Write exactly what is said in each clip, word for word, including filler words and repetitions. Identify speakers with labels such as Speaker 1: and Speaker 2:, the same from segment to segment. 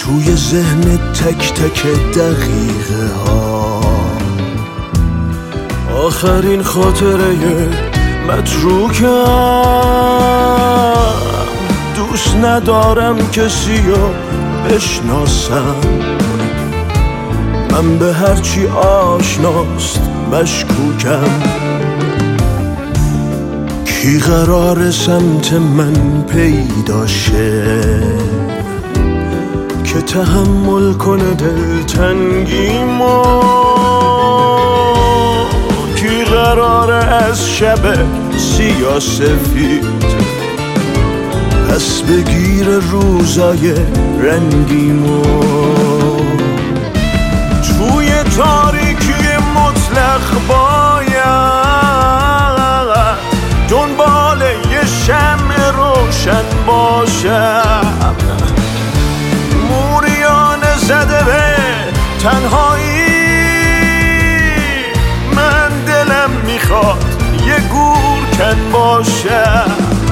Speaker 1: توی ذهن تک تک دقیقه ها آخرین خاطره متروکم. دوست ندارم کسی رو بشناسم، من به هرچی آشناست مشکوکم. کی قرار سمت من پیدا شه که تحمل کنه دلتنگیمو؟ کی قراره از شب سیاه سفید پس بگیر روزای رنگیمو؟ توی تاریکی مطلق باید دنبال یه شمع روشن باشم. موریانه زده به تنهایی، من دلم میخواد یه گورکن باشم.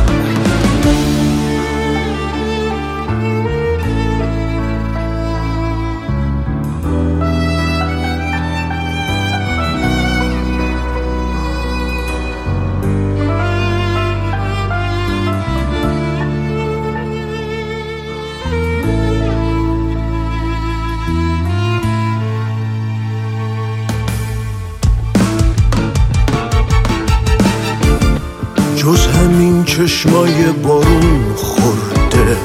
Speaker 1: جز همین چشمای بارون خورده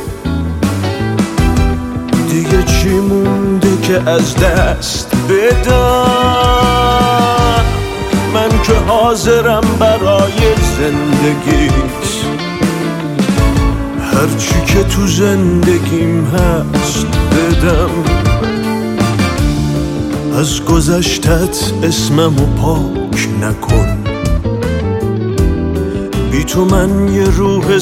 Speaker 1: دیگه چی مونده که از دست بدم؟ من که حاضرم برای زندگیت هرچی که تو زندگیم هست بدم. از گذشتت اسممو پاک نکن، بی تو من یه روح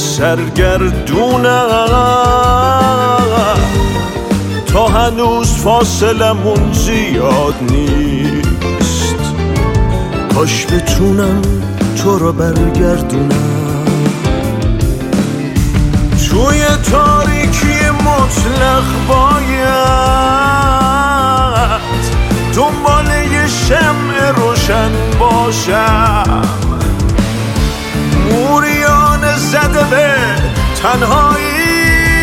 Speaker 1: سرگردونم. تا هنوز فاصلمون زیاد نیست، کاش بتونم تو رو برگردونم. توی تاریکی مطلق باید دنبال یه شمع روشن باشم. موریانه زده به تنهایی،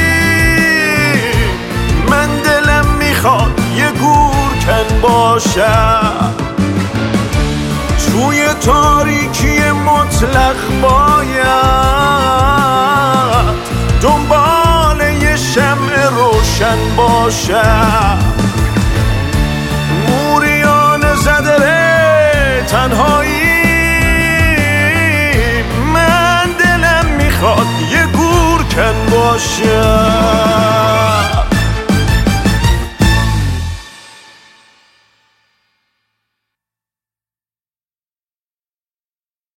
Speaker 1: من دلم میخواد یه گورکن باشم. توی تاریکی مطلق باید دنبال یه شمع روشن باشم. موریانه زده به تنهایی، یه گورکن باشم.